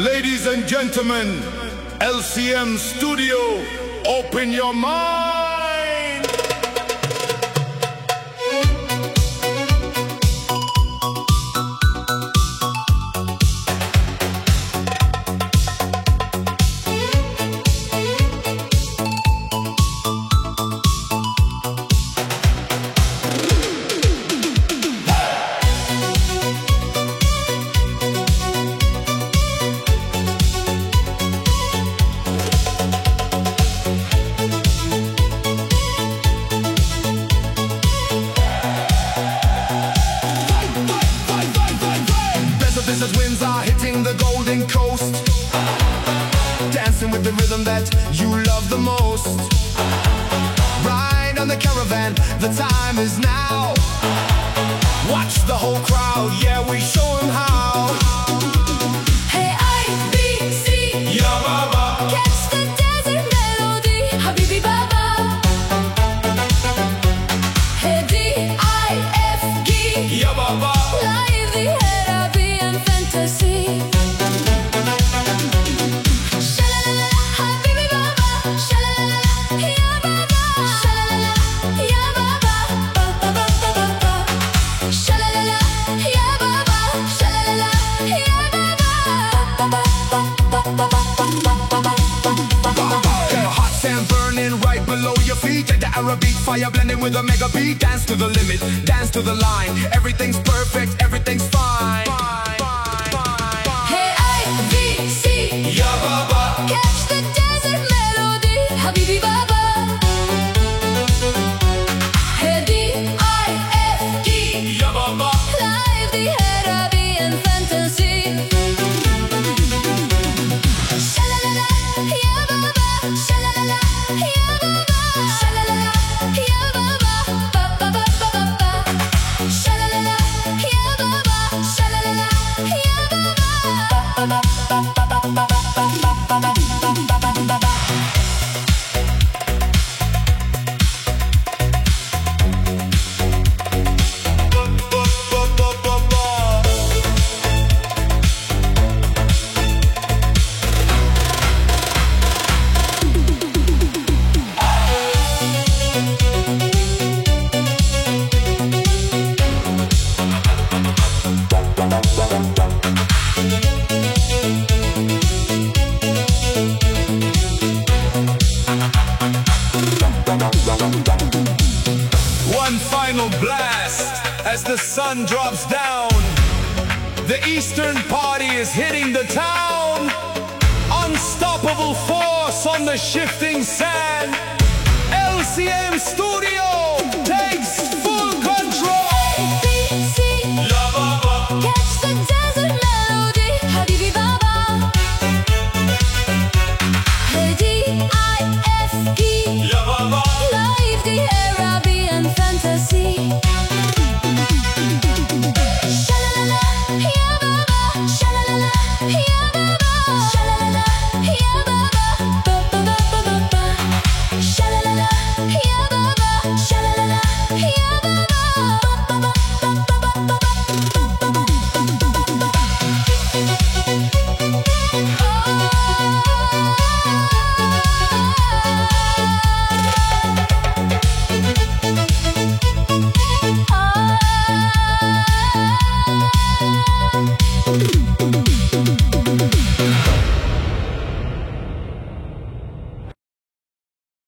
Ladies and gentlemen, LCM Studio, open your mind. Desert winds are hitting the Golden Coast, dancing with the rhythm that you love the most. Ride on the caravan, the time is now. Watch the whole crowd, yeah, we show 'em how. Hey IBC, Ya Baba, catch the desert melody, Habibi Baba. Hey DIFG, Ya Baba, live the Arabian fantasy. Shalalala, Habibi Baba, shalalala, ya Baba, shalalala, ya Baba, ba ba ba ba ba. Shalalala, ya Baba, shalalala, ya Baba, ba ba ba ba ba. hot sand burning right below your feet. Like the Arabic fire blending with a mega beat. Dance to the limit, dance to the line. Everything's perfect, everything's fine. Hey IBC, Ya Baba, catch the desert melody, Habibi Baba. Hey DIFG, Ya Baba, live the Arabian fantasy. Shalalala, ya Baba, shalalala, ya Baba, shalalala, ya Baba, ba ba ba ba ba ba. Shalalala, ya Baba, shalalala, ya Baba, ba ba ba ba ba ba ba. one final blast as the sun drops down. The Eastern Party is hitting the town. Unstoppable force on the shifting sand. LCM Studio takes